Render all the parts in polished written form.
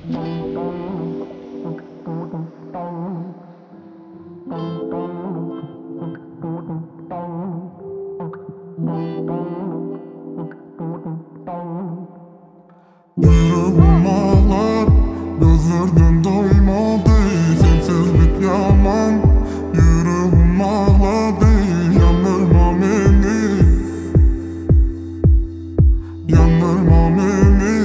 Yüreğim ağlar, gözlerden doymadı. Sensizlik yaman, yüreğim ağladı. Yandırma beni, yandırma beni.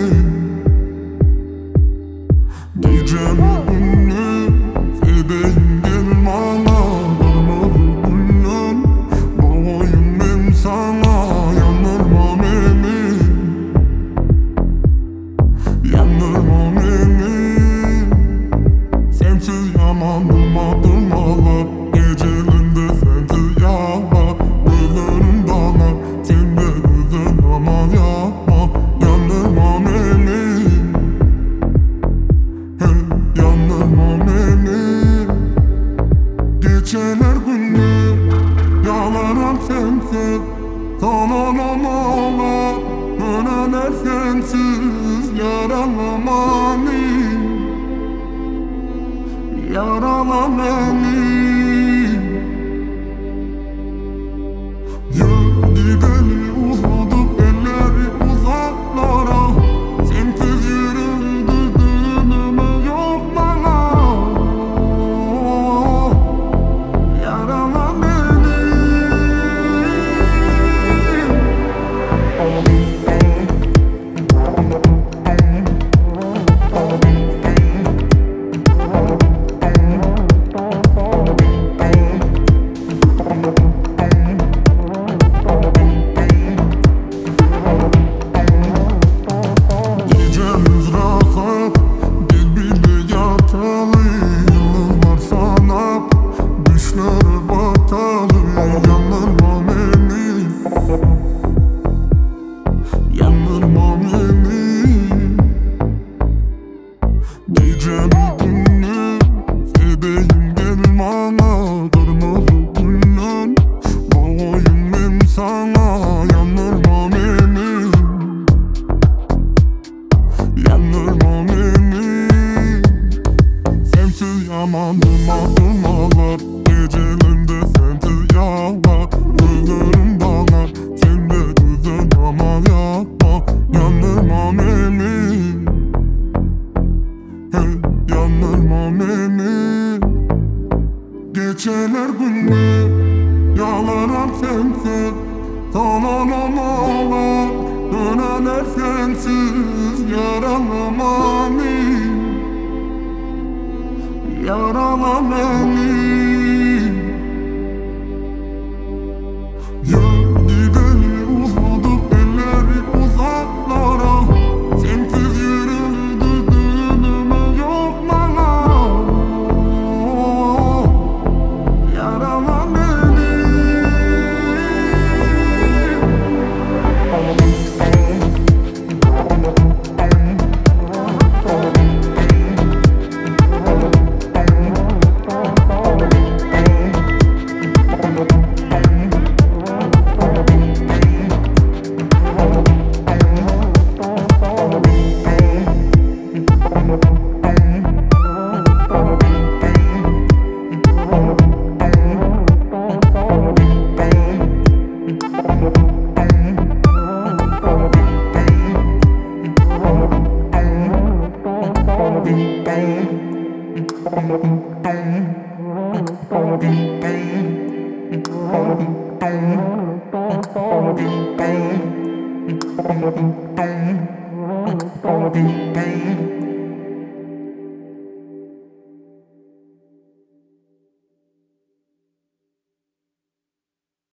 Gecemi gündüz fedeyim gel bana. Kırmızı gülüm boğayım ben sana. Yandırma beni, yandırma beni. Sensiz yamandım adımlar. Gecelerinde sensiz yağlar. Gözlerim dağlar, sen de gözün ama yapma. Yandırma beni, hey, yandırma beni. Geceler gündüz yağlarım sensiz. Sana ağlar, döneler sensiz. Yaralama beni, yarala beni. Gideli uzadık elleri uzaklara. Sensiz yürüdü dönümü yok bana. Yarala beni. Gecemiz rahat, birbirine yatalı. Yıllar sanap, düşlere batalı. Yandırma beni, yandırma beni. Gecemi gündüz fedeyim gel bana. Kırmızı gülüm boğayım ben sana. Yandırma beni, yandırma beni. Sensiz yamandım adımlar. Gecelerinde sensiz yağlar. Gözlerim dağlar, sen de gözün ama yapma. Yandırma beni, hey, yandırma beni. Geceler gündüz yağlarım sensiz. Sana ağlar, döneler sensiz. Yaralama beni, yarala beni. Gideli uzadık elleri uzaklara. Sensiz yürüdü dönümü yok bana. Yarala beni. Bang.